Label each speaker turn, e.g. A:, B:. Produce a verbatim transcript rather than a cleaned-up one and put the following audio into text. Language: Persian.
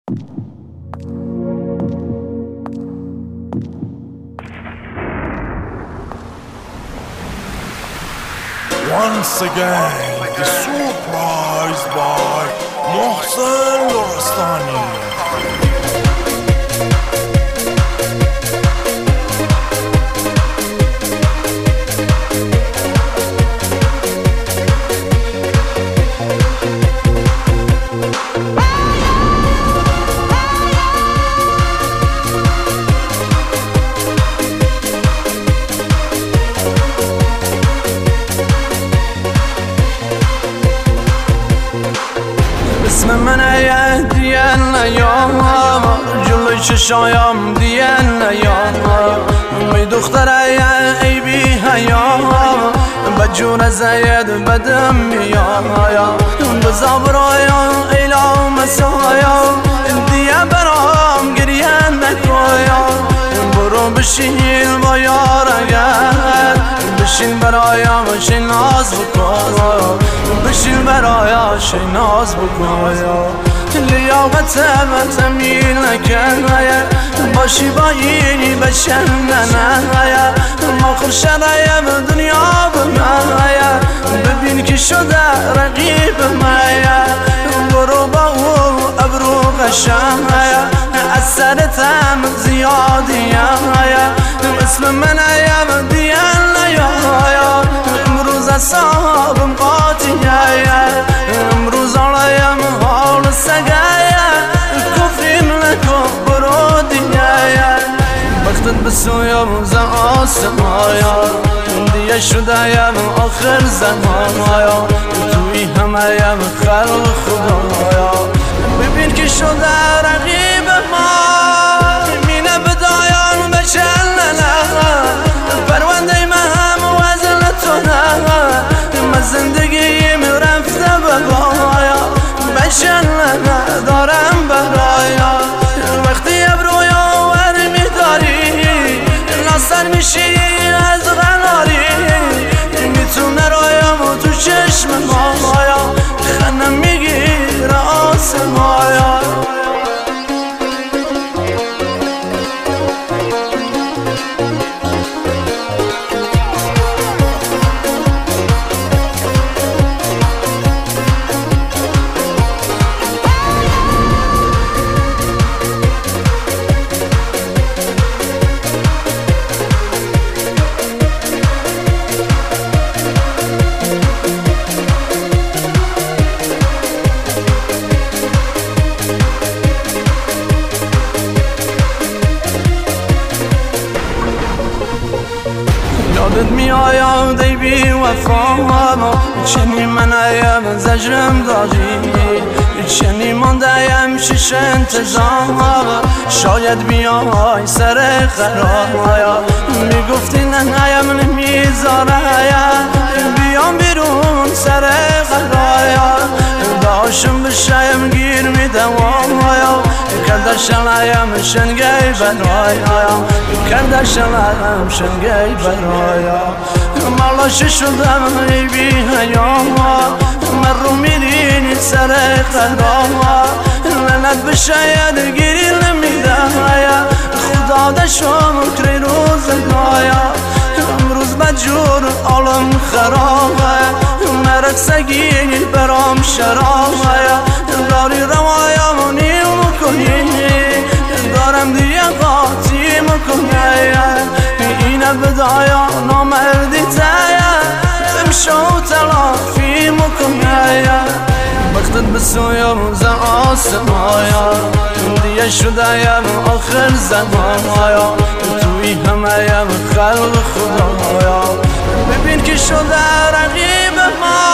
A: Once again, the surprise by Mohsen Lorestani.
B: اسم منه دیان نیام جلوی چشایم دیان نیام می دختره ای بی حیام بجور زید بدم میایم بزا برایم ایلا مسایم دیه برام گریه نکایم برو بشین با یارگر بشین برایم شی ناز بکن بشین برایم شی ناز بکن لیاقت من تمیل نکن باشی با اینی بشنن ماخر شرایم دنیا بمن ببین که شده رقیب من برو با او ابرو قشن از سرتم زیادیم اسم من ایم دیان نیایم امروز اصابم قاطیه امروز آلایم حال سگه کفریم نکن برو دیگه وقتت بسویم ز آسمایا دیگه شدهیم آخر زمایا توی همهیم خلق خدایا ببین که شده رقیب ما مینه بدایان بچلنه پرونده من وزن تو نه من زندگیم رفته بگایا بچلنه دارم برایا وقتی ابرویا ور میداری ناصر میشی از غناری میتونه رایم و تو چشم مایا خنم میگیره آسمایا یادت میآید ای بی وفا چنی من ایم زجرم داری چنی ماندهیم شش انتظار شاید بیای سر قرار میگفتی نه ایم نمیذاره بیام بیرون سر قرار داشم بشایم گیر میدم کردشم ایم شنگی برایم کردشم شنگی برایم مالش شدم ای بی حیام من رو میرینی سر قلبم لعنت به شاید گیری نمیده خدا دشم کری روزگایا امروز بجور عالم خرابه مرد سگینی برام شرابه داری روایم نیم کنی دارم دیگه قاطی مکنی اینه بدایا نامردی تایا امشو تلافی مکنی وقتت بسویم ز آسمایا دیگه شدهیم آخر زمایا توی همهیم خلق خدایا ببین که شده رقیب ما